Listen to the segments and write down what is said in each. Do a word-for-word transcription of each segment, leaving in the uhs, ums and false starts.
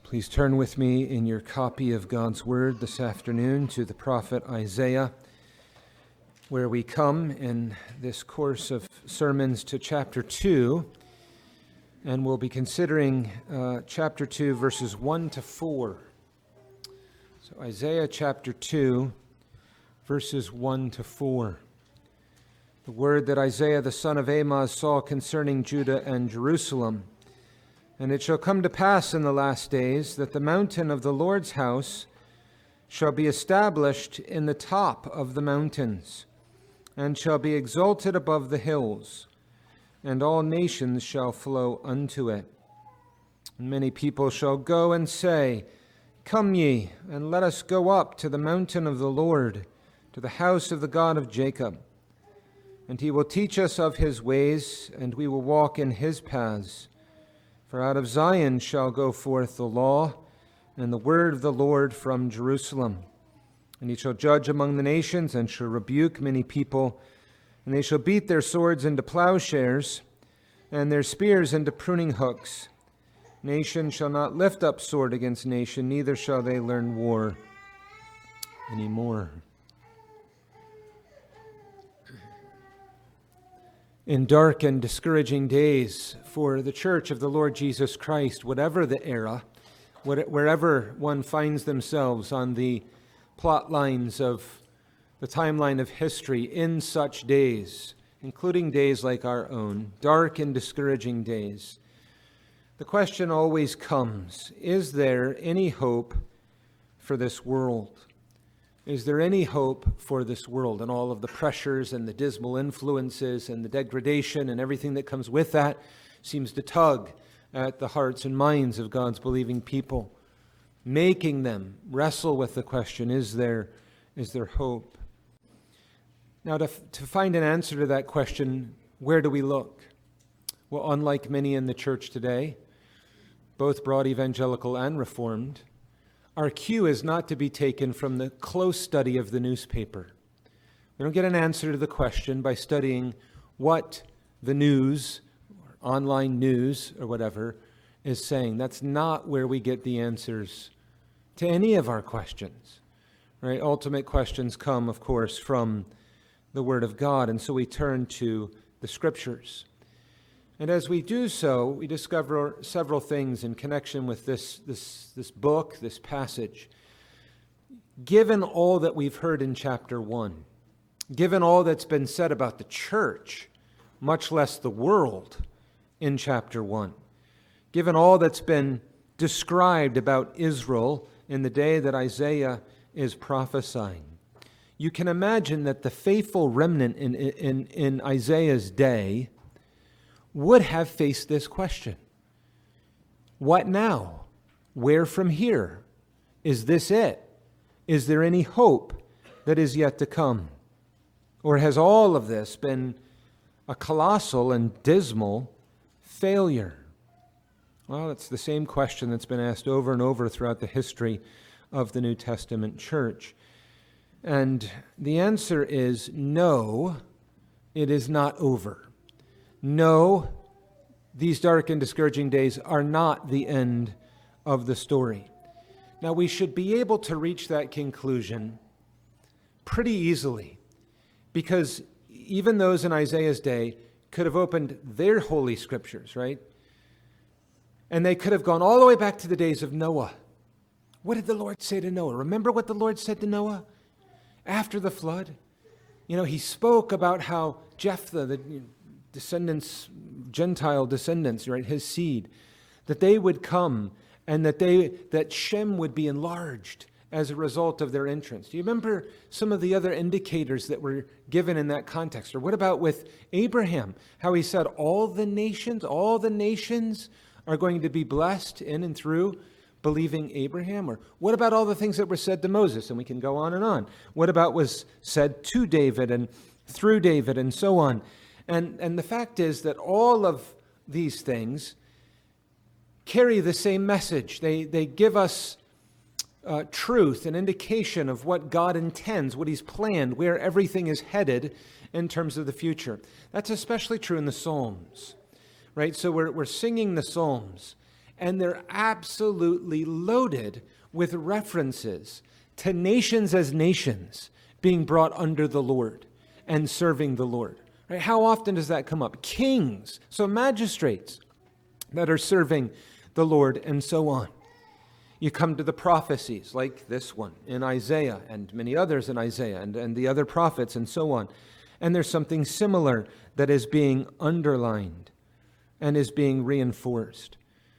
Please turn with me in your copy of God's Word this afternoon to the prophet Isaiah, where we come in this course of sermons to chapter two, and we'll be considering uh, chapter two, verses one to four. So Isaiah chapter two, verses one to four. The word that Isaiah the son of Amoz saw concerning Judah and Jerusalem. And it shall come to pass in the last days that the mountain of the Lord's house shall be established in the top of the mountains, and shall be exalted above the hills, and all nations shall flow unto it. And many people shall go and say, Come ye, and let us go up to the mountain of the Lord, to the house of the God of Jacob. And he will teach us of his ways, and we will walk in his paths. For out of Zion shall go forth the law, and the word of the Lord from Jerusalem. And he shall judge among the nations, and shall rebuke many people. And they shall beat their swords into plowshares, and their spears into pruning hooks. Nation shall not lift up sword against nation, neither shall they learn war any more. In dark and discouraging days for the Church of the Lord Jesus Christ, whatever the era, wherever one finds themselves on the plot lines of the timeline of history in such days, including days like our own, dark and discouraging days, the question always comes, is there any hope for this world? Is there any hope for this world and all of the pressures and the dismal influences and the degradation and everything that comes with that seems to tug at the hearts and minds of God's believing people, making them wrestle with the question, is there, is there hope? Now, to, to find an answer to that question, where do we look? Well, unlike many in the church today, both broad evangelical and reformed, our cue is not to be taken from the close study of the newspaper. We don't get an answer to the question by studying what the news, or online news, or whatever, is saying. That's not where we get the answers to any of our questions. Right? Ultimate questions come, of course, from the Word of God, and so we turn to the Scriptures. And as we do so, we discover several things in connection with this, this, this book, this passage. Given all that we've heard in chapter one, given all that's been said about the church, much less the world, in chapter one, given all that's been described about Israel in the day that Isaiah is prophesying, you can imagine that the faithful remnant in, in, in Isaiah's day would have faced this question. What now? Where from here? Is this it? Is there any hope that is yet to come? Or has all of this been a colossal and dismal failure? Well, it's the same question that's been asked over and over throughout the history of the New Testament church. And the answer is no, it is not over. No, these dark and discouraging days are not the end of the story. Now, we should be able to reach that conclusion pretty easily, because even those in Isaiah's day could have opened their holy scriptures, right? And they could have gone all the way back to the days of Noah. What did the Lord say to Noah? Remember what the Lord said to Noah after the flood? You know, he spoke about how Jephthah, the descendants, Gentile descendants, right, his seed, that they would come and that they that Shem would be enlarged as a result of their entrance. Do you remember some of the other indicators that were given in that context? Or what about with Abraham, how he said all the nations, all the nations are going to be blessed in and through believing Abraham? Or what about all the things that were said to Moses? And we can go on and on. What about was said to David and through David and so on? And, and the fact is that all of these things carry the same message. They, they give us uh, truth, an indication of what God intends, what he's planned, where everything is headed in terms of the future. That's especially true in the Psalms, right? So we're, we're singing the Psalms, and they're absolutely loaded with references to nations as nations being brought under the Lord and serving the Lord. Right? How often does that come up? Kings, so magistrates that are serving the Lord and so on. You come to the prophecies like this one in Isaiah and many others in Isaiah and, and the other prophets and so on. And there's something similar that is being underlined and is being reinforced.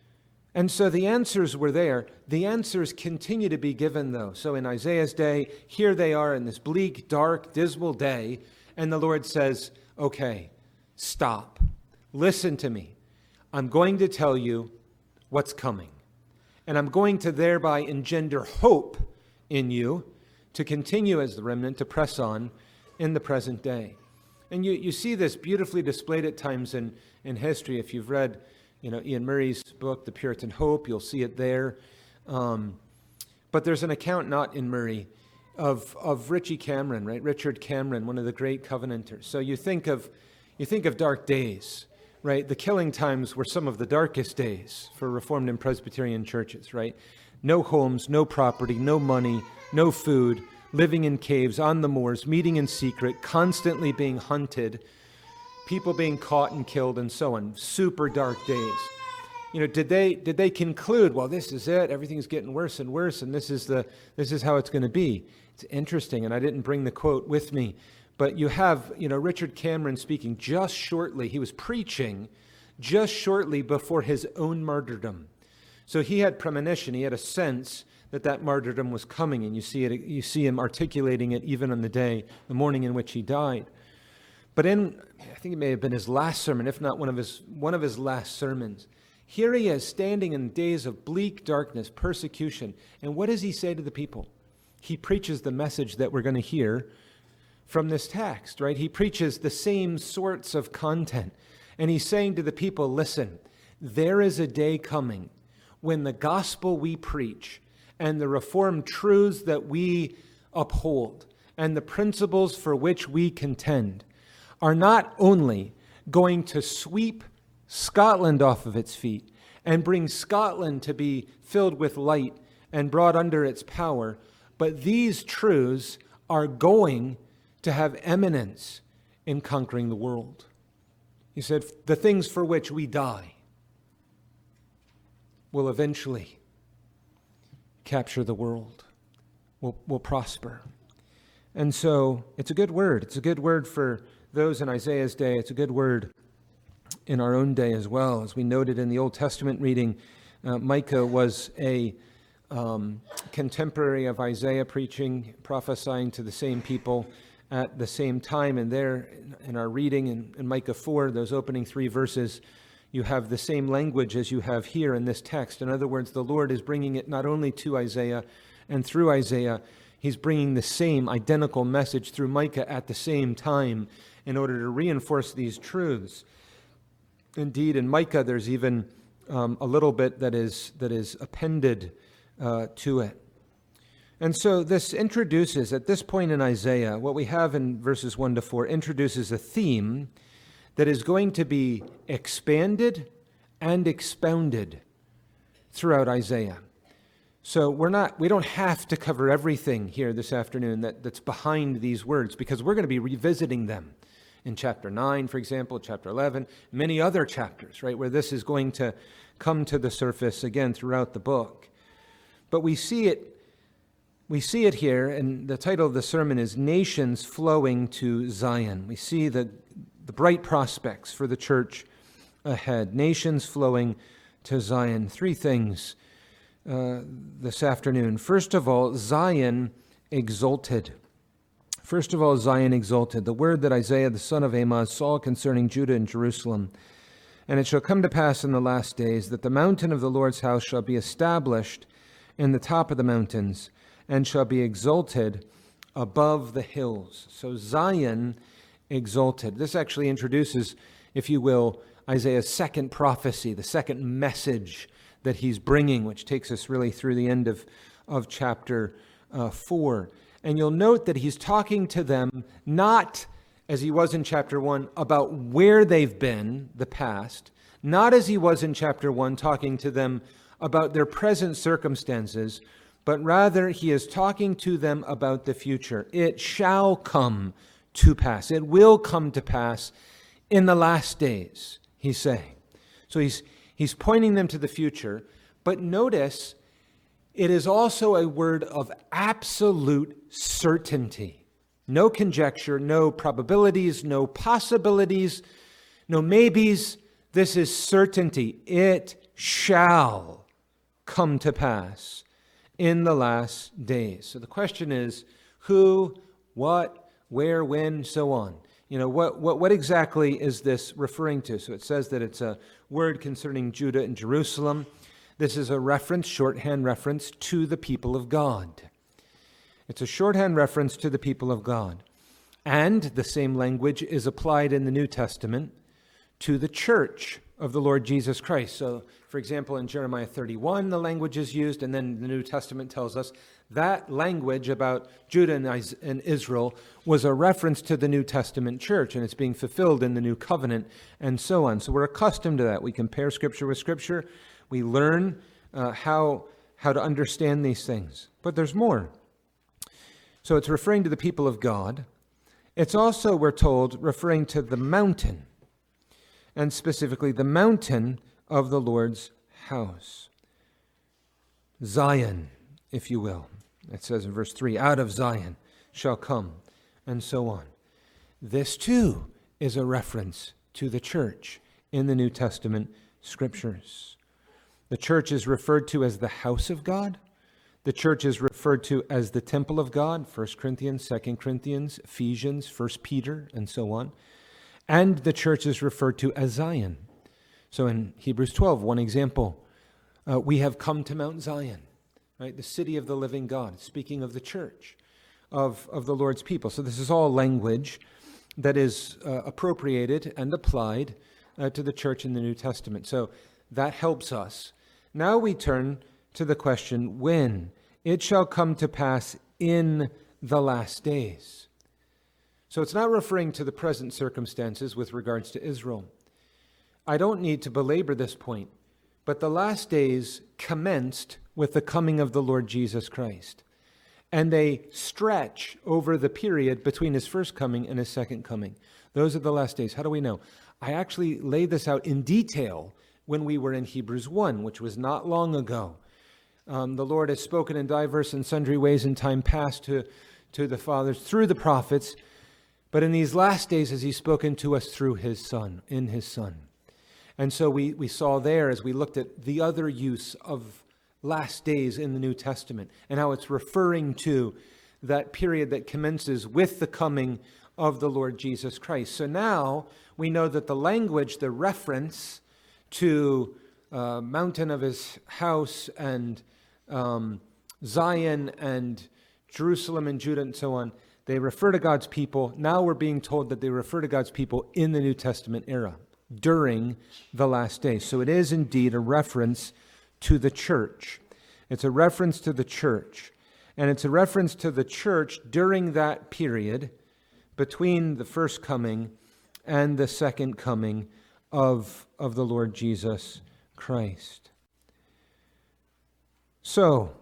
And so the answers were there. The answers continue to be given, though. So in Isaiah's day, here they are in this bleak, dark, dismal day, and the Lord says, okay, stop. Listen to me. I'm going to tell you what's coming. And I'm going to thereby engender hope in you to continue as the remnant to press on in the present day. And you, you see this beautifully displayed at times in, in history. If you've read You know, Ian Murray's book, The Puritan Hope, you'll see it there. Um, but there's an account not in Murray of of Richie Cameron, right? Richard Cameron, one of the great Covenanters. So you think of you think of dark days, right? The killing times were some of the darkest days for Reformed and Presbyterian churches, right? No homes, no property, no money, no food, living in caves, on the moors, meeting in secret, constantly being hunted, people being caught and killed and so on. Super dark days. You know, did they did they conclude, well, this is it, everything's getting worse and worse, and this is the this is how it's going to be? It's interesting, and I didn't bring the quote with me, but you have, you know, Richard Cameron speaking just shortly. He was preaching just shortly before his own martyrdom. So he had premonition, he had a sense that that martyrdom was coming, and you see it you see him articulating it even on the day, the morning in which he died. But in, I think it may have been his last sermon, if not one of his one of his last sermons, here he is standing in days of bleak darkness, persecution. And what does he say to the people? He preaches the message that we're going to hear from this text, right? He preaches the same sorts of content. And he's saying to the people, listen, there is a day coming when the gospel we preach and the Reformed truths that we uphold and the principles for which we contend are not only going to sweep Scotland off of its feet and bring Scotland to be filled with light and brought under its power, but these truths are going to have eminence in conquering the world. He said, the things for which we die will eventually capture the world, will, will prosper. And so it's a good word. It's a good word for those in Isaiah's day. It's a good word in our own day as well. As we noted in the Old Testament reading, uh, Micah was a um, contemporary of Isaiah, preaching, prophesying to the same people at the same time. And there in our reading in, in Micah four, those opening three verses, you have the same language as you have here in this text. In other words, the Lord is bringing it not only to Isaiah and through Isaiah, he's bringing the same identical message through Micah at the same time in order to reinforce these truths. Indeed, in Micah, there's even um, a little bit that is that is appended uh, to it. And so this introduces, at this point in Isaiah, what we have in verses one to four, introduces a theme that is going to be expanded and expounded throughout Isaiah. So we're not, we don't have to cover everything here this afternoon that, that's behind these words, because we're going to be revisiting them in chapter nine, for example, chapter eleven, many other chapters, right, where this is going to come to the surface again throughout the book. But we see it, we see it here, and the title of the sermon is Nations Flowing to Zion. We see the, the bright prospects for the church ahead. Nations flowing to Zion. Three things uh, this afternoon. First of all, Zion exalted. First of all, Zion exalted, the word that Isaiah the son of Amoz saw concerning Judah and Jerusalem. And it shall come to pass in the last days that the mountain of the Lord's house shall be established in the top of the mountains, and shall be exalted above the hills. So Zion exalted. This actually introduces, if you will, Isaiah's second prophecy, the second message that he's bringing, which takes us really through the end of, of chapter uh, four. And you'll note that he's talking to them not, as he was in chapter one, about where they've been, the past, not as he was in chapter one, talking to them about their present circumstances, but rather he is talking to them about the future. It shall come to pass. It will come to pass in the last days, he's saying. So he's he's pointing them to the future, but notice it is also a word of absolute certainty. No conjecture, no probabilities, no possibilities, no maybes. This is certainty. It shall come to pass in the last days. So the question is, who, what, where, when, so on. You know, what, what, what exactly is this referring to? So it says that it's a word concerning Judah and Jerusalem. This is a reference, shorthand reference, to the people of God. It's a shorthand reference to the people of God. And the same language is applied in the New Testament to the church of the Lord Jesus Christ. So, for example, in Jeremiah thirty-one, the language is used, and then the New Testament tells us that language about Judah and Israel was a reference to the New Testament church, and it's being fulfilled in the New Covenant, and so on. So we're accustomed to that. We compare Scripture with Scripture. We learn uh, how, how to understand these things. But there's more. So it's referring to the people of God. It's also, we're told, referring to the mountain, and specifically the mountain of the Lord's house. Zion, if you will. It says in verse three, out of Zion shall come, and so on. This too is a reference to the church in the New Testament Scriptures. The church is referred to as the house of God. The church is referred to as the temple of God, First Corinthians, Second Corinthians, Ephesians, First Peter, and so on. And the church is referred to as Zion. So in Hebrews twelve, one example, uh, we have come to Mount Zion, right? The city of the living God, speaking of the church, of, of the Lord's people. So this is all language that is uh, appropriated and applied uh, to the church in the New Testament. So that helps us. Now we turn to the question, when? It shall come to pass in the last days. So it's not referring to the present circumstances with regards to Israel. I don't need to belabor this point, but the last days commenced with the coming of the Lord Jesus Christ. And they stretch over the period between his first coming and his second coming. Those are the last days. How do we know? I actually laid this out in detail when we were in Hebrews one, which was not long ago. Um, the Lord has spoken in diverse and sundry ways in time past to, to the fathers through the prophets, but in these last days has he spoken to us through his Son, in his Son. And so we, we saw there, as we looked at the other use of last days in the New Testament, and how it's referring to that period that commences with the coming of the Lord Jesus Christ. So now we know that the language, the reference to uh, mountain of his house and um, Zion and Jerusalem and Judah and so on, they refer to God's people. Now we're being told that they refer to God's people in the New Testament era, during the last days. So it is indeed a reference to the church. It's a reference to the church. And it's a reference to the church during that period between the first coming and the second coming of, of the Lord Jesus Christ. So,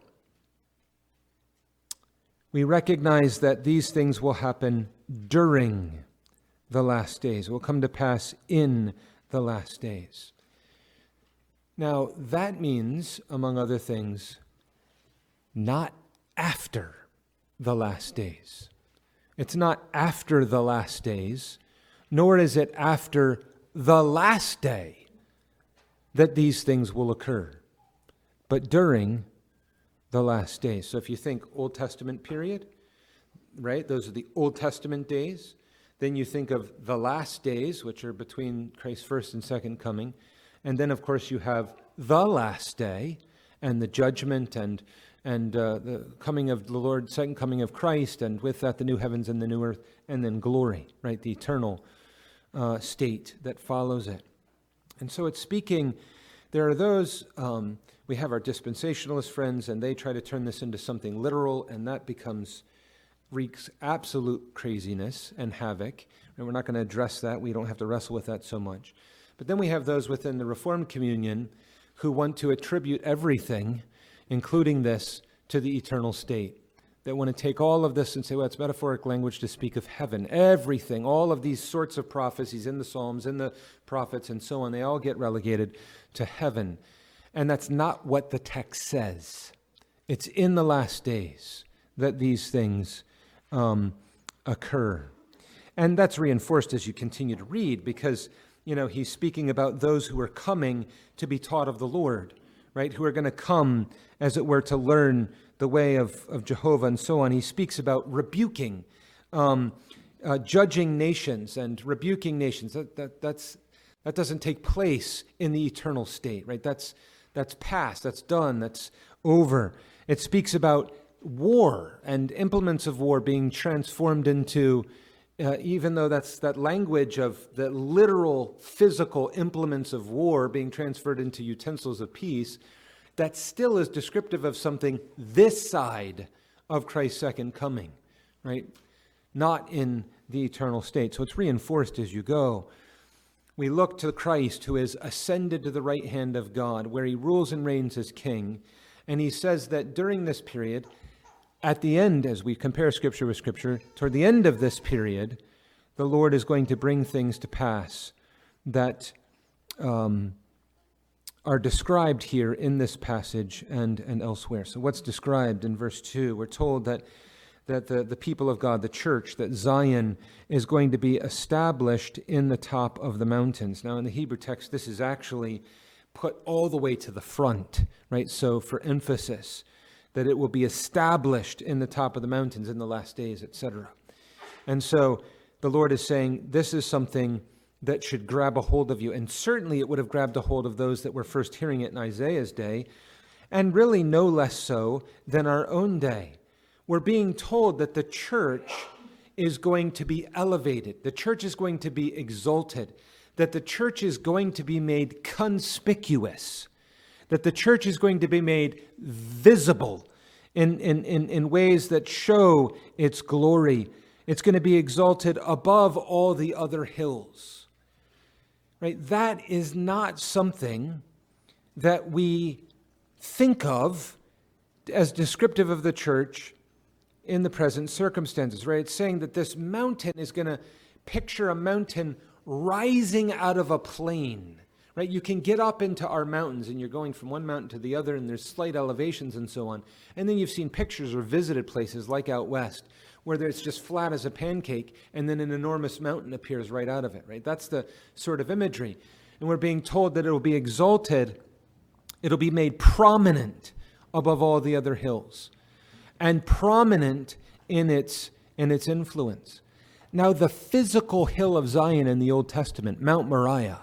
we recognize that these things will happen during the last days, will come to pass in the last days. Now, that means, among other things, not after the last days. It's not after the last days, nor is it after the last day that these things will occur, but during the last days. So if you think Old Testament period, right, those are the Old Testament days. Then you think of the last days, which are between Christ's first and second coming. And then, of course, you have the last day and the judgment and and uh, the coming of the Lord, second coming of Christ, and with that the new heavens and the new earth, and then glory, right, the eternal uh, state that follows it. And so it's speaking, there are those, um, we have our dispensationalist friends, and they try to turn this into something literal, and that becomes wreaks absolute craziness and havoc. And we're not going to address that. We don't have to wrestle with that so much. But then we have those within the Reformed communion who want to attribute everything, including this, to the eternal state. That want to take all of this and say, well, it's metaphoric language to speak of heaven. Everything, all of these sorts of prophecies in the Psalms, in the prophets, and so on, they all get relegated to heaven. And that's not what the text says. It's in the last days that these things um, occur. And that's reinforced as you continue to read, because, you know, he's speaking about those who are coming to be taught of the Lord, right? Who are going to come, as it were, to learn the way of, of Jehovah and so on. He speaks about rebuking, um, uh, judging nations and rebuking nations. That, that, that's, that doesn't take place in the eternal state, right? That's, that's past, that's done, that's over. It speaks about war and implements of war being transformed into, uh, even though that's that language of the literal physical implements of war being transferred into utensils of peace, that still is descriptive of something this side of Christ's second coming, right? Not in the eternal state. So it's reinforced as you go. We look to Christ, who is ascended to the right hand of God, where he rules and reigns as king. And he says that during this period, at the end, as we compare Scripture with Scripture, toward the end of this period, the Lord is going to bring things to pass that um, are described here in this passage and, and elsewhere. So what's described in verse two? We're told that, that the, the people of God, the church, that Zion is going to be established in the top of the mountains. Now in the Hebrew text, this is actually put all the way to the front, right? So for emphasis, that it will be established in the top of the mountains in the last days, et cetera. And so the Lord is saying this is something that should grab a hold of you. And certainly it would have grabbed a hold of those that were first hearing it in Isaiah's day, and really no less so than our own day. We're being told that the church is going to be elevated. The church is going to be exalted. That the church is going to be made conspicuous. That the church is going to be made visible in, in, in, in ways that show its glory. It's going to be exalted above all the other hills. Right? That is not something that we think of as descriptive of the church in the present circumstances, right? It's saying that this mountain is going to picture a mountain rising out of a plain, right? You can get up into our mountains and you're going from one mountain to the other and there's slight elevations and so on. And then you've seen pictures or visited places like out west where it's just flat as a pancake and then an enormous mountain appears right out of it, right? That's the sort of imagery. And we're being told that it will be exalted, it'll be made prominent above all the other hills and prominent in its, in its influence. Now, the physical hill of Zion in the Old Testament, Mount Moriah,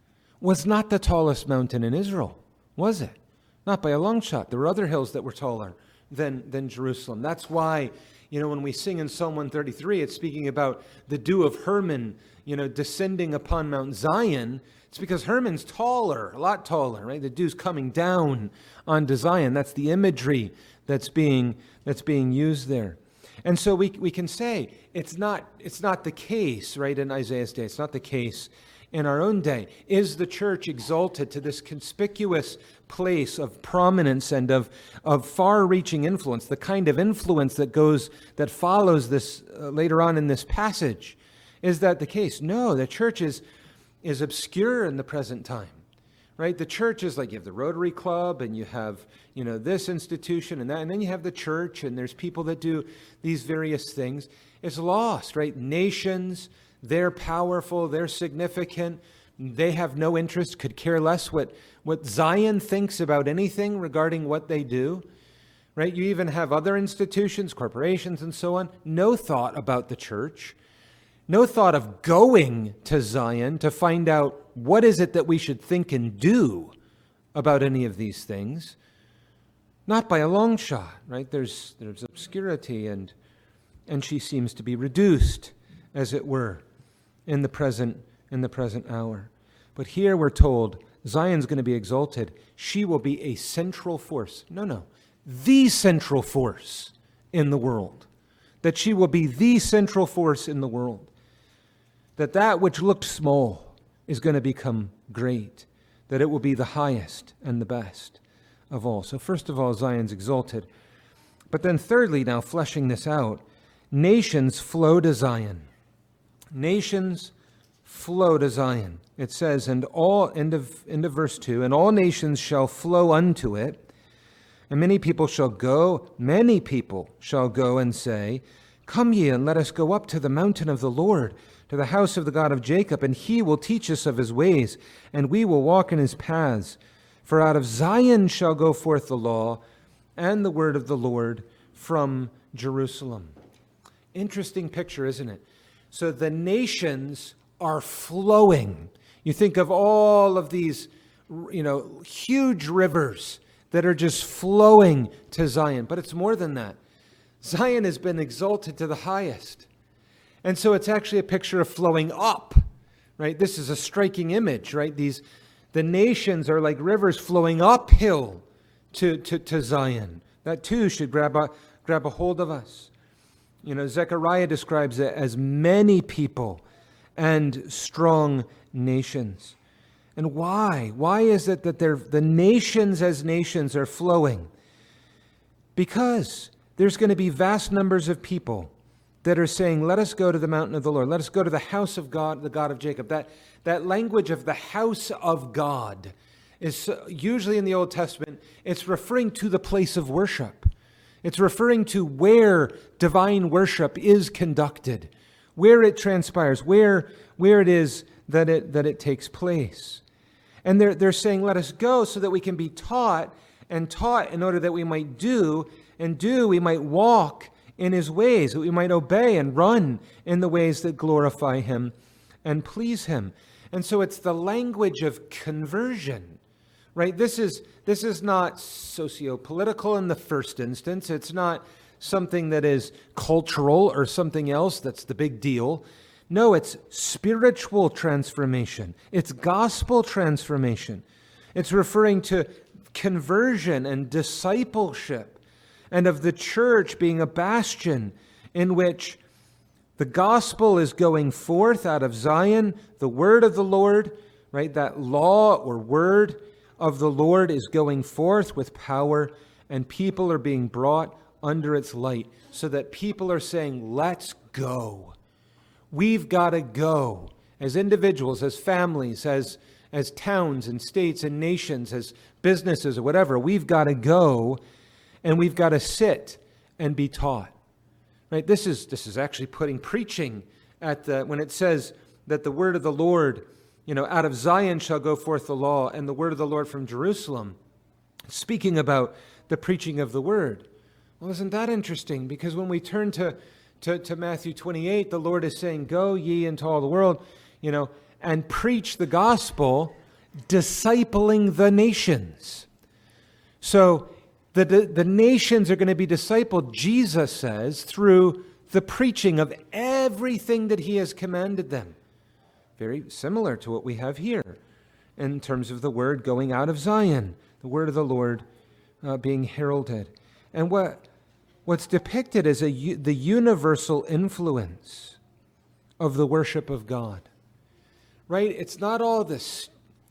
was not the tallest mountain in Israel, was it? Not by a long shot. There were other hills that were taller than, than Jerusalem. That's why, you know, when we sing in Psalm one thirty-three, it's speaking about the dew of Hermon, you know, descending upon Mount Zion. It's because Hermon's taller, a lot taller, right? The dew's coming down onto Zion. That's the imagery that's being that's being used there. And so we we can say it's not it's not the case, right, in Isaiah's day. It's not the case in our own day. Is the church exalted to this conspicuous place of prominence and of, of far-reaching influence, the kind of influence that goes, that follows this uh, later on in this passage? Is that the case? No, the church is, is obscure in the present time, right? The church is like you have the Rotary Club and you have, you know, this institution and that, and then you have the church and there's people that do these various things. It's lost, right? Nations, they're powerful, they're significant, they have no interest, could care less what, what Zion thinks about anything regarding what they do, right? You even have other institutions, corporations and so on, no thought about the church, no thought of going to Zion to find out what is it that we should think and do about any of these things. Not by a long shot, right? There's, there's obscurity and, and she seems to be reduced, as it were, in the present in the present hour. But here we're told Zion's going to be exalted. She will be a central force. No, no. The central force in the world. That she will be the central force in the world. That that which looked small is going to become great, that it will be the highest and the best of all. So first of all, Zion's exalted. But then thirdly, now fleshing this out, nations flow to Zion. Nations flow to Zion. It says, and all, end of, end of verse two, and all nations shall flow unto it, and many people shall go, many people shall go and say, come ye, and let us go up to the mountain of the Lord, to the house of the God of Jacob, and he will teach us of his ways, and we will walk in his paths. For out of Zion shall go forth the law and the word of the Lord from Jerusalem. Interesting picture, isn't it? So the nations are flowing. You think of all of these, you know, huge rivers that are just flowing to Zion. But it's more than that. Zion has been exalted to the highest. And so it's actually a picture of flowing up, right? This is a striking image, right? These, the nations are like rivers flowing uphill to, to, to Zion. That too should grab a, grab a hold of us. You know, Zechariah describes it as many people and strong nations. And why? Why is it that they're, the nations as nations are flowing? Because there's going to be vast numbers of people that are saying, let us go to the mountain of the Lord. Let us go to the house of God, the God of Jacob. That, that language of the house of God is usually in the Old Testament, it's referring to the place of worship. It's referring to where divine worship is conducted, where it transpires, where, where it is that it, that it takes place. And they're, they're saying, let us go so that we can be taught, and taught in order that we might do, and do, we might walk in his ways, that we might obey and run in the ways that glorify him and please him. And so it's the language of conversion, right? This is, this is not socio-political in the first instance. It's not something that is cultural or something else that's the big deal. No, it's spiritual transformation. It's gospel transformation. It's referring to conversion and discipleship, and of the church being a bastion in which the gospel is going forth out of Zion, the word of the Lord, right? That law or word of the Lord is going forth with power, and people are being brought under its light, so that people are saying, let's go. We've got to go as individuals, as families, as, as towns and states and nations, as businesses or whatever. We've got to go. And we've got to sit and be taught, right? This is this is actually putting preaching at the, when it says that the word of the Lord, you know, out of Zion shall go forth the law, and the word of the Lord from Jerusalem, speaking about the preaching of the word. Well, isn't that interesting? Because when we turn to, to, to Matthew twenty-eight, the Lord is saying, go ye into all the world, you know, and preach the gospel, discipling the nations. So The, the, the nations are going to be discipled, Jesus says, through the preaching of everything that he has commanded them. Very similar to what we have here in terms of the word going out of Zion, the word of the Lord uh, being heralded. And what what's depicted is a, the universal influence of the worship of God. Right? It's not all this,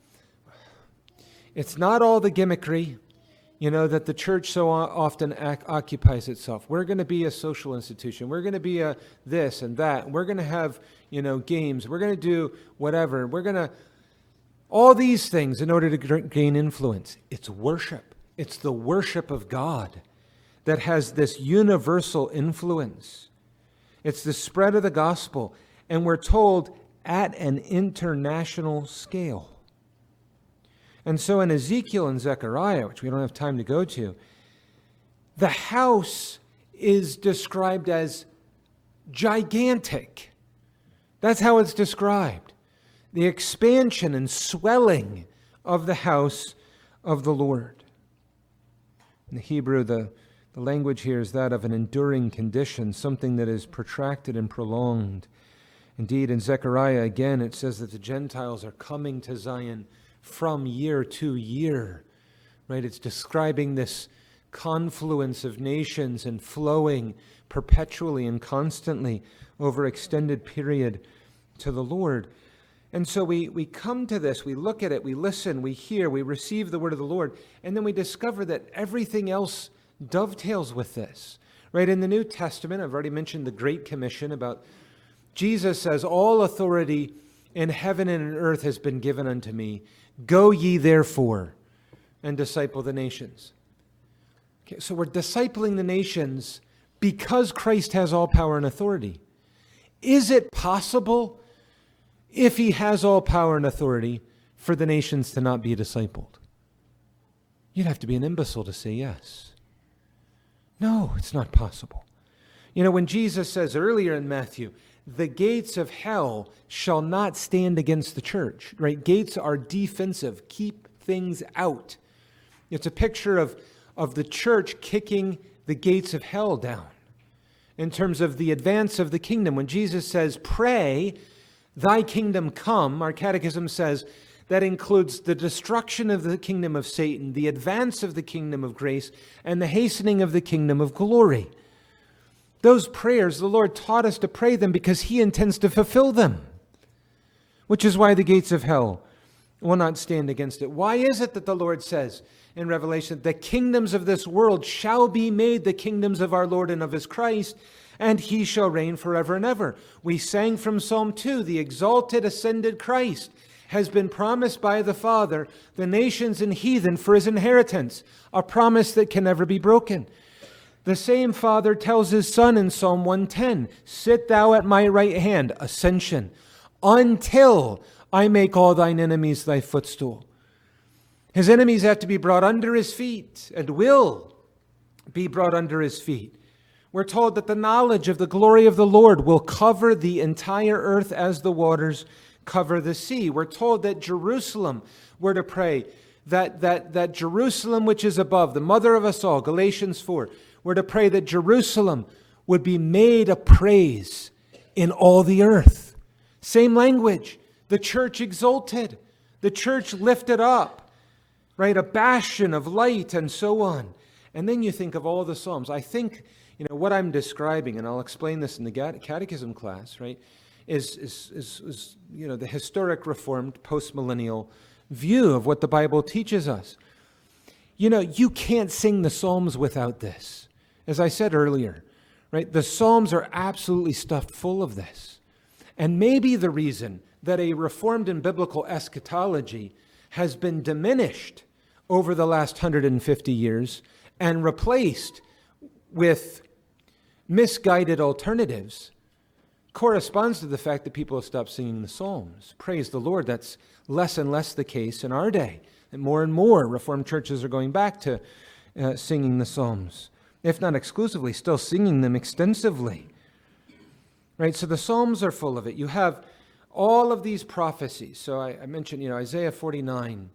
it's not all the gimmickry, you know, that the church so often ac- occupies itself. We're going to be a social institution. We're going to be a this and that. We're going to have, you know, games. We're going to do whatever. We're going to, all these things in order to gain influence. It's worship. It's the worship of God that has this universal influence. It's the spread of the gospel. And we're told at an international scale. And so in Ezekiel and Zechariah, which we don't have time to go to, the house is described as gigantic. That's how it's described. The expansion and swelling of the house of the Lord. In the Hebrew, the, the language here is that of an enduring condition, something that is protracted and prolonged. Indeed, in Zechariah, again, it says that the Gentiles are coming to Zion from year to year, right? It's describing this confluence of nations and flowing perpetually and constantly over extended period to the Lord. And so we, we come to this, we look at it, we listen, we hear, we receive the word of the Lord, and then we discover that everything else dovetails with this. Right, in the New Testament, I've already mentioned the Great Commission about Jesus says, all authority in heaven and in earth has been given unto me. Go ye therefore and disciple the nations. Okay, so we're discipling the nations because Christ has all power and authority. Is it possible, if he has all power and authority, for the nations to not be discipled? You'd have to be an imbecile to say yes. No, it's not possible. You know, when Jesus says earlier in Matthew, the gates of hell shall not stand against the church, right? Gates are defensive, keep things out. It's a picture of, of the church kicking the gates of hell down in terms of the advance of the kingdom. When Jesus says, pray, thy kingdom come, our catechism says that includes the destruction of the kingdom of Satan, the advance of the kingdom of grace, and the hastening of the kingdom of glory. Those prayers, the Lord taught us to pray them because he intends to fulfill them, which is why the gates of hell will not stand against it. Why is it that the Lord says in Revelation, the kingdoms of this world shall be made the kingdoms of our Lord and of his Christ, and he shall reign forever and ever? We sang from Psalm two, the exalted ascended Christ has been promised by the Father, the nations and heathen for his inheritance, a promise that can never be broken. The same Father tells his Son in Psalm one ten, sit thou at my right hand, ascension, until I make all thine enemies thy footstool. His enemies have to be brought under his feet and will be brought under his feet. We're told that the knowledge of the glory of the Lord will cover the entire earth as the waters cover the sea. We're told that Jerusalem, we're to pray, that, that, that Jerusalem which is above, the mother of us all, Galatians four, we're to pray that Jerusalem would be made a praise in all the earth. Same language. The church exalted. The church lifted up. Right? A bastion of light and so on. And then you think of all the Psalms. I think, you know, what I'm describing, and I'll explain this in the catechism class, right, is, is, is, is you know, the historic Reformed postmillennial view of what the Bible teaches us. You know, you can't sing the Psalms without this. As I said earlier, right, the Psalms are absolutely stuffed full of this. And maybe the reason that a Reformed and biblical eschatology has been diminished over the last one hundred fifty years and replaced with misguided alternatives corresponds to the fact that people have stopped singing the Psalms. Praise the Lord, that's less and less the case in our day. And more and more Reformed churches are going back to uh, singing the Psalms, if not exclusively, still singing them extensively. Right, so the Psalms are full of it. You have all of these prophecies. So I, I mentioned, you know, Isaiah forty-nine.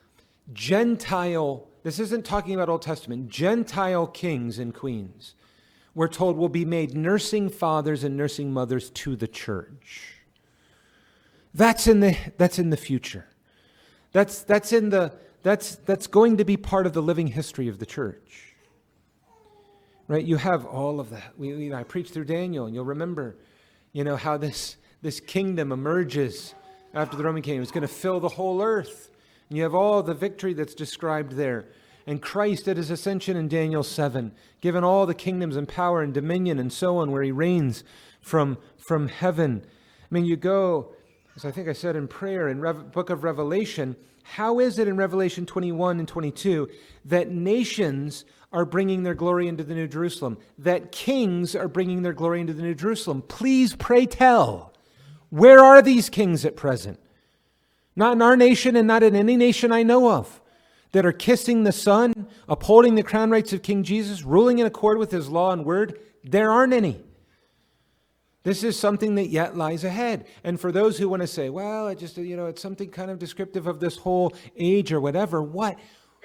Gentile, this isn't talking about Old Testament, Gentile kings and queens, we're told, will be made nursing fathers and nursing mothers to the church. That's in the that's in the future. That's that's in the that's that's going to be part of the living history of the church. Right? You have all of that. We, you know, I preached through Daniel, and you'll remember, you know, how this this kingdom emerges after the Roman kingdom. It's going to fill the whole earth. And you have all the victory that's described there. And Christ at his ascension in Daniel seven, given all the kingdoms and power and dominion and so on, where he reigns from, from heaven. I mean, you go, as I think I said in prayer, in Rev- book of Revelation, how is it in Revelation twenty-one and twenty-two that nations are bringing their glory into the New Jerusalem, that kings are bringing their glory into the New Jerusalem? Please, pray tell, where are these kings at present? Not in our nation and not in any nation I know of, that are kissing the Son, upholding the crown rights of King Jesus, ruling in accord with his law and word. There aren't any. This is something that yet lies ahead. And for those who want to say, well, it just, you know, it's something kind of descriptive of this whole age or whatever, what?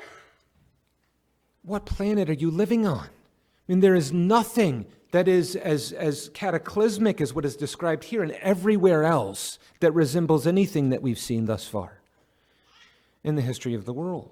What planet are you living on? I mean, there is nothing that is as, as cataclysmic as what is described here and everywhere else that resembles anything that we've seen thus far in the history of the world.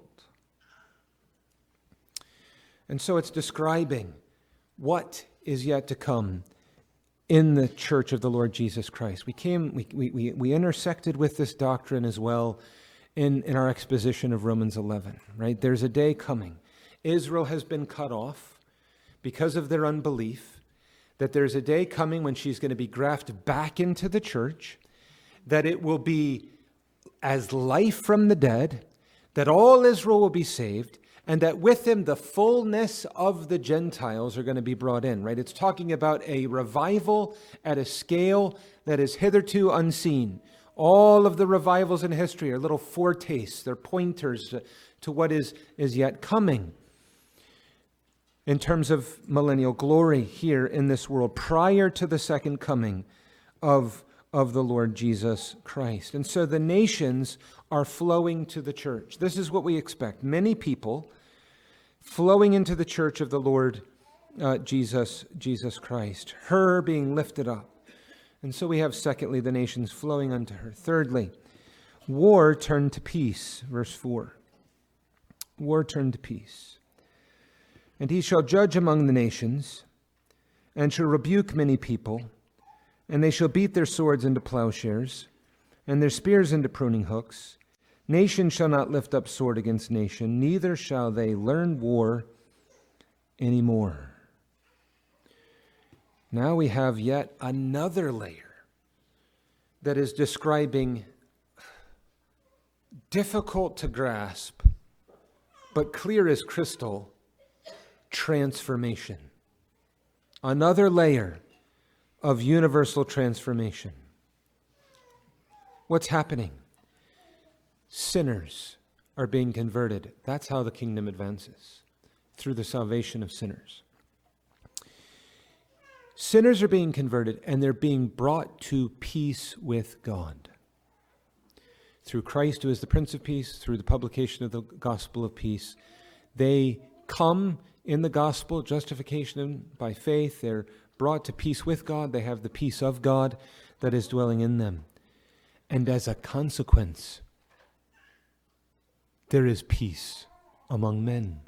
And so it's describing what is yet to come in the church of the Lord Jesus Christ. We came, we, we, we, we intersected with this doctrine as well in, in our exposition of Romans eleven, right? There's a day coming. Israel has been cut off because of their unbelief, that there's a day coming when she's going to be grafted back into the church, that it will be as life from the dead, that all Israel will be saved, and that with him the fullness of the Gentiles are going to be brought in, right? It's talking about a revival at a scale that is hitherto unseen. All of the revivals in history are little foretastes, they're pointers to what is, is yet coming in terms of millennial glory here in this world prior to the second coming of, of the Lord Jesus Christ. And so the nations are flowing to the church. This is what we expect. Many people flowing into the church of the Lord uh, Jesus, Jesus Christ, her being lifted up. And so we have, secondly, the nations flowing unto her. Thirdly, war turned to peace, verse four. War turned to peace. And he shall judge among the nations, and shall rebuke many people, and they shall beat their swords into plowshares, and their spears into pruning hooks. Nation shall not lift up sword against nation, neither shall they learn war anymore. Now we have yet another layer that is describing difficult to grasp, but clear as crystal, transformation. Another layer of universal transformation. What's happening? Sinners are being converted. That's how the kingdom advances, through the salvation of sinners. Sinners are being converted, and they're being brought to peace with God. Through Christ, who is the Prince of Peace, through the publication of the gospel of peace, they come in the gospel, justification by faith. They're brought to peace with God. They have the peace of God that is dwelling in them. And as a consequence, there is peace among men.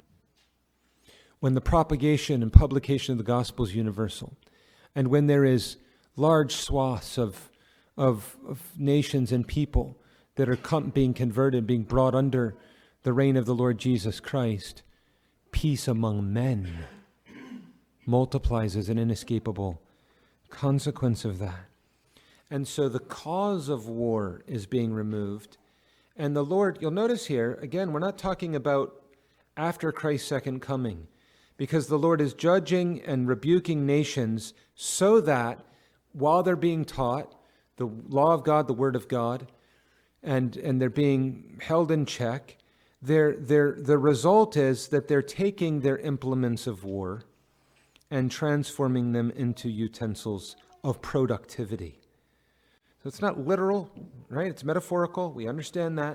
When the propagation and publication of the gospel is universal, and when there is large swaths of, of, of nations and people that are com- being converted, being brought under the reign of the Lord Jesus Christ, peace among men multiplies as an inescapable consequence of that. And so the cause of war is being removed. And the Lord, you'll notice here, again, we're not talking about after Christ's second coming, because the Lord is judging and rebuking nations so that while they're being taught the law of God, the word of God, and, and they're being held in check, they're, they're, the result is that they're taking their implements of war and transforming them into utensils of productivity. So it's not literal, right? It's metaphorical. We understand that.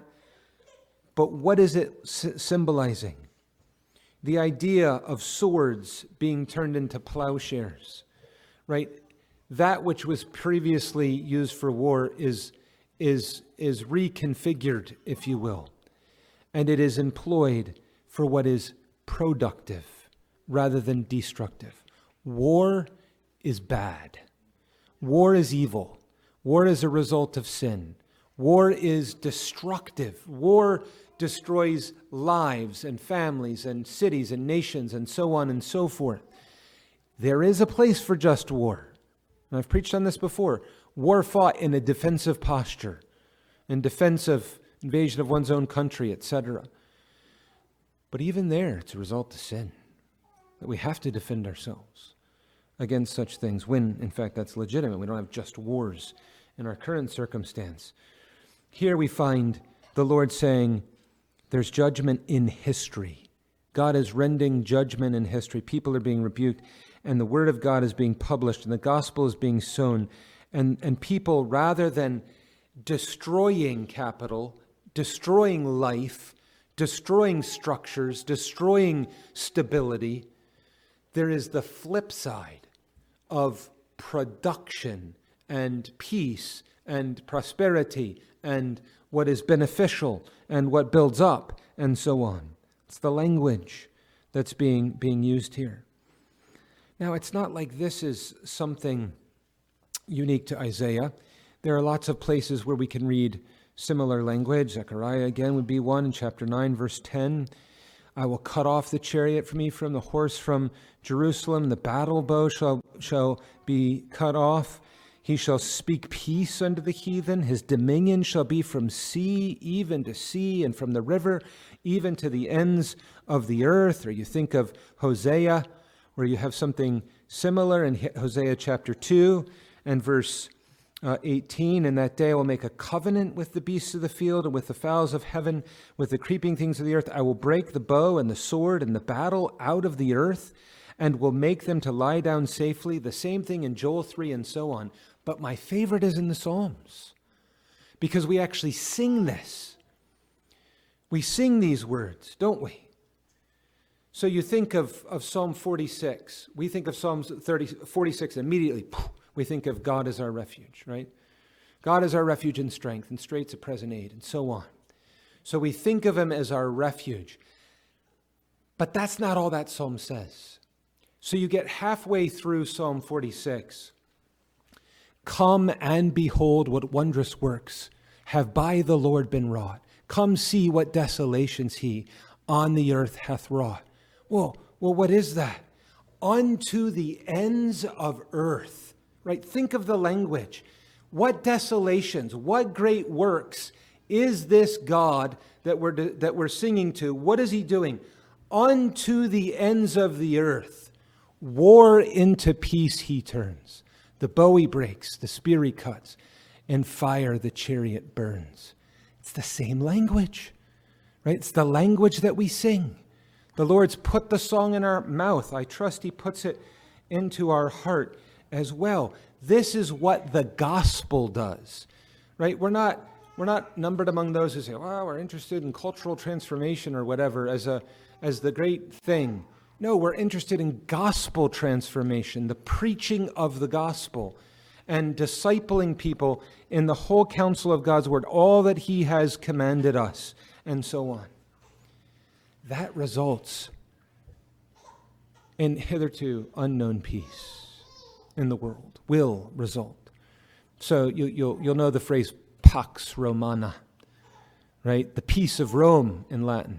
But what is it s- symbolizing? The idea of swords being turned into plowshares, right? That which was previously used for war is, is, is reconfigured, if you will. And it is employed for what is productive rather than destructive. War is bad. War is evil. War is a result of sin. War is destructive. War destroys lives and families and cities and nations and so on and so forth. There is a place for just war. And I've preached on this before. War fought in a defensive posture, in defense of invasion of one's own country, et cetera. But even there, it's a result of sin, that we have to defend ourselves against such things when, in fact, that's legitimate. We don't have just wars in our current circumstance. Here we find the Lord saying there's judgment in history. God is rending judgment in history. People are being rebuked, and the word of God is being published, and the gospel is being sown. And, and people, rather than destroying capital, destroying life, destroying structures, destroying stability, there is the flip side of production and peace and prosperity and what is beneficial and what builds up and so on. It's the language that's being, being used here. Now, it's not like this is something unique to Isaiah. There are lots of places where we can read similar language. Zechariah again would be one in chapter nine, verse ten. I will cut off the chariot from Ephraim, the horse from Jerusalem. The battle bow shall, shall be cut off. He shall speak peace unto the heathen. His dominion shall be from sea even to sea, and from the river even to the ends of the earth. Or you think of Hosea, where you have something similar in Hosea chapter two and verse Uh, eighteen, in that day I will make a covenant with the beasts of the field and with the fowls of heaven, with the creeping things of the earth. I will break the bow and the sword and the battle out of the earth and will make them to lie down safely. The same thing in Joel three and so on. But my favorite is in the Psalms, because we actually sing this. We sing these words, don't we? So you think of, of Psalm forty-six. We think of Psalms thirty, forty-six immediately. We think of God as our refuge, right? God is our refuge and strength, and straight's a present aid, and so on. So we think of him as our refuge. But that's not all that psalm says. So you get halfway through Psalm forty-six. Come and behold what wondrous works have by the Lord been wrought. Come see what desolations he on the earth hath wrought. Well, well, what is that? Unto the ends of earth. Right? Think of the language. What desolations, what great works is this God that we're, that we're singing to? What is he doing? Unto the ends of the earth. War into peace he turns. The bow he breaks, the spear he cuts, and fire the chariot burns. It's the same language, right? It's the language that we sing. The Lord's put the song in our mouth. I trust he puts it into our heart as well. This is what the gospel does, right? We're not we're not numbered among those who say, "Well, we're interested in cultural transformation or whatever as a as the great thing." No, we're interested in gospel transformation, the preaching of the gospel, and discipling people in the whole counsel of God's word, all that he has commanded us, and so on. That results in hitherto unknown peace in the world, will result. So you, you'll, you'll know the phrase Pax Romana, right? The peace of Rome in Latin.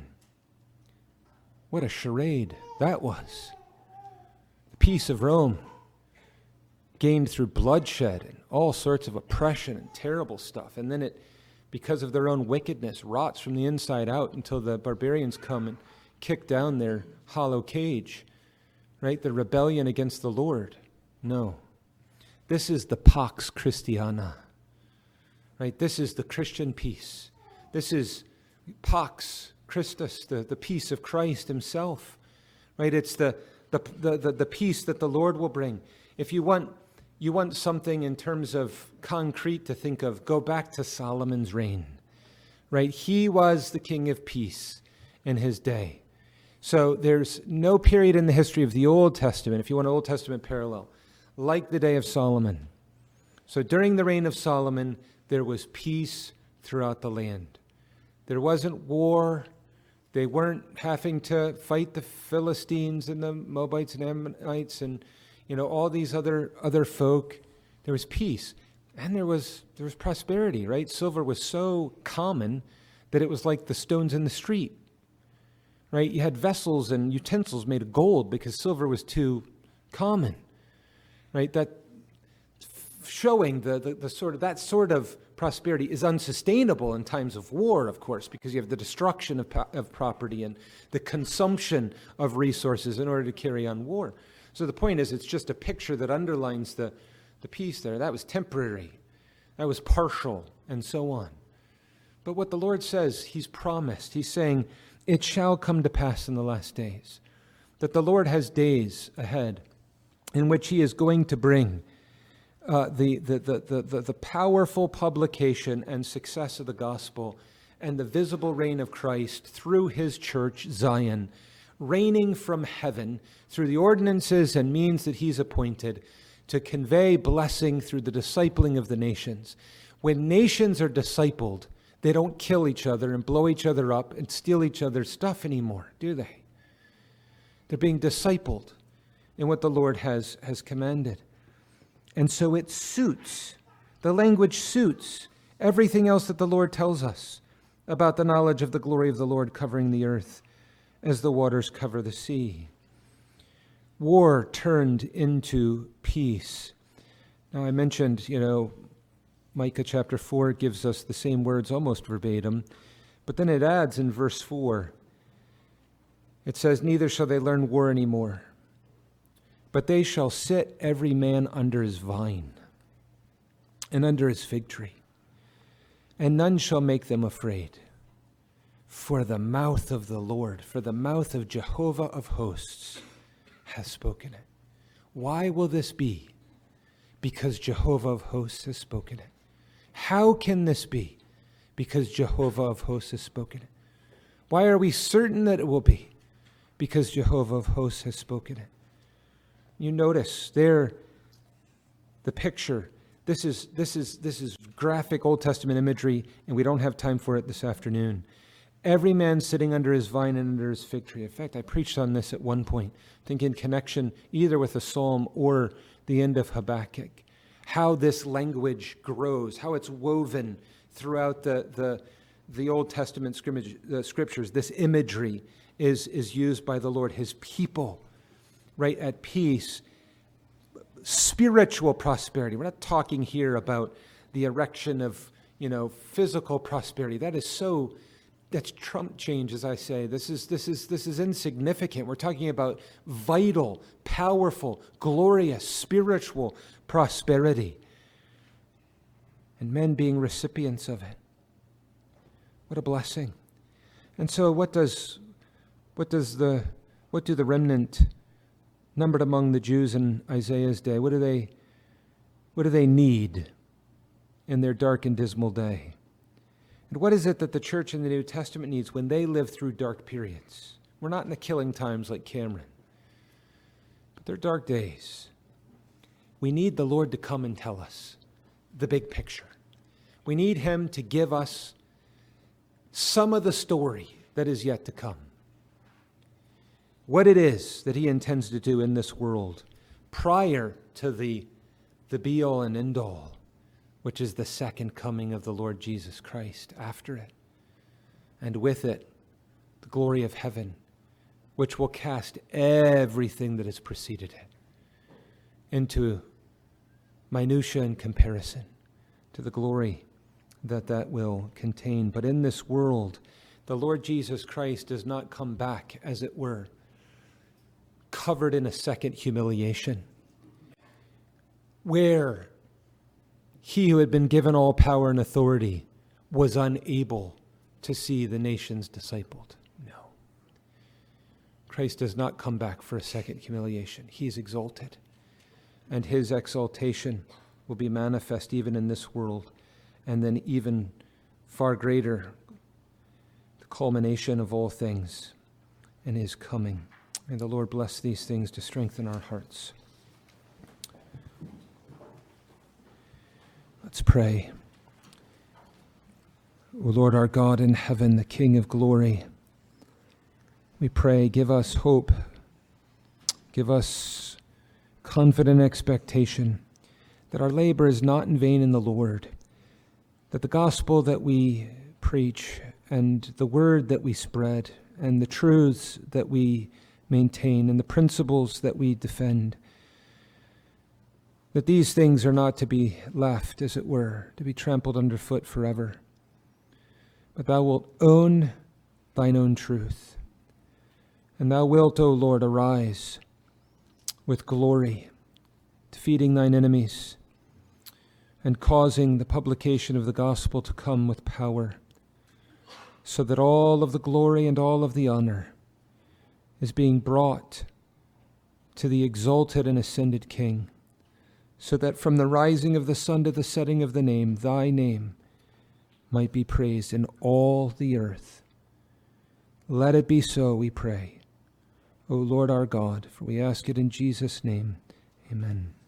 What a charade that was. The peace of Rome, gained through bloodshed and all sorts of oppression and terrible stuff. And then it, because of their own wickedness, rots from the inside out until the barbarians come and kick down their hollow cage, right? The rebellion against the Lord. No. This is the Pax Christiana, right? This is the Christian peace. This is Pax Christus, the, the peace of Christ himself, right? It's the, the, the, the, the peace that the Lord will bring. If you want, you want something in terms of concrete to think of, go back to Solomon's reign, right? He was the king of peace in his day. So there's no period in the history of the Old Testament, if you want an Old Testament parallel, like the day of Solomon. So during the reign of Solomon, there was peace throughout the land. There wasn't war. They weren't having to fight the Philistines and the Moabites and Ammonites and, you know, all these other other folk. There was peace. And there was there was prosperity, right? Silver was so common that it was like the stones in the street, right? You had vessels and utensils made of gold because silver was too common. Right, that showing the, the, the sort of that sort of prosperity is unsustainable in times of war, of course, because you have the destruction of, of property and the consumption of resources in order to carry on war. So the point is, it's just a picture that underlines the, the peace there. That was temporary, that was partial, and so on. But what the Lord says, he's promised. He's saying, it shall come to pass in the last days, that the Lord has days ahead in which he is going to bring uh, the, the, the, the, the powerful publication and success of the gospel and the visible reign of Christ through his church, Zion, reigning from heaven through the ordinances and means that he's appointed to convey blessing through the discipling of the nations. When nations are discipled, they don't kill each other and blow each other up and steal each other's stuff anymore, do they? They're being discipled in what the Lord has, has commanded. And so it suits, the language suits everything else that the Lord tells us about the knowledge of the glory of the Lord covering the earth as the waters cover the sea. War turned into peace. Now I mentioned, you know, Micah chapter four gives us the same words almost verbatim, but then it adds in verse four, it says, neither shall they learn war anymore, but they shall sit every man under his vine and under his fig tree, and none shall make them afraid. For the mouth of the Lord, for the mouth of Jehovah of hosts has spoken it. Why will this be? Because Jehovah of hosts has spoken it. How can this be? Because Jehovah of hosts has spoken it. Why are we certain that it will be? Because Jehovah of hosts has spoken it. You notice there the picture. This is this is this is graphic Old Testament imagery, and we don't have time for it this afternoon. Every man sitting under his vine and under his fig tree. In fact, I preached on this at one point, I think in connection either with a psalm or the end of Habakkuk. How this language grows, how it's woven throughout the the, the Old Testament the scriptures. This imagery is, is used by the Lord, his people, right, at peace. Spiritual prosperity. We're not talking here about the erection of, you know, physical prosperity. That is so, that's Trump change, as I say. This is this is this is insignificant. We're talking about vital, powerful, glorious, spiritual prosperity. And men being recipients of it. What a blessing. And so what does what does the what do the remnant numbered among the Jews in Isaiah's day, what do they what do they need in their dark and dismal day? And what is it that the church in the New Testament needs when they live through dark periods? We're not in the killing times like Cameron, but they're dark days. We need the Lord to come and tell us the big picture. We need him to give us some of the story that is yet to come. What it is that he intends to do in this world prior to the, the be-all and end-all, which is the second coming of the Lord Jesus Christ after it. And with it, the glory of heaven, which will cast everything that has preceded it into minutia and comparison to the glory that that will contain. But in this world, the Lord Jesus Christ does not come back, as it were, covered in a second humiliation, where he who had been given all power and authority was unable to see the nations discipled. No. Christ does not come back for a second humiliation. He is exalted, and his exaltation will be manifest even in this world, and then even far greater, the culmination of all things in his coming. May the Lord bless these things to strengthen our hearts. Let's pray. O Lord our God in heaven, the King of glory, we pray, give us hope, give us confident expectation that our labor is not in vain in the Lord, that the gospel that we preach and the word that we spread and the truths that we maintain and the principles that we defend, that these things are not to be left, as it were, to be trampled underfoot forever. But thou wilt own thine own truth, and thou wilt, O Lord, arise with glory, defeating thine enemies and causing the publication of the gospel to come with power, so that all of the glory and all of the honor is being brought to the exalted and ascended King, so that from the rising of the sun to the setting of the name, thy name might be praised in all the earth. Let it be so, we pray, O Lord our God, for we ask it in Jesus' name. Amen.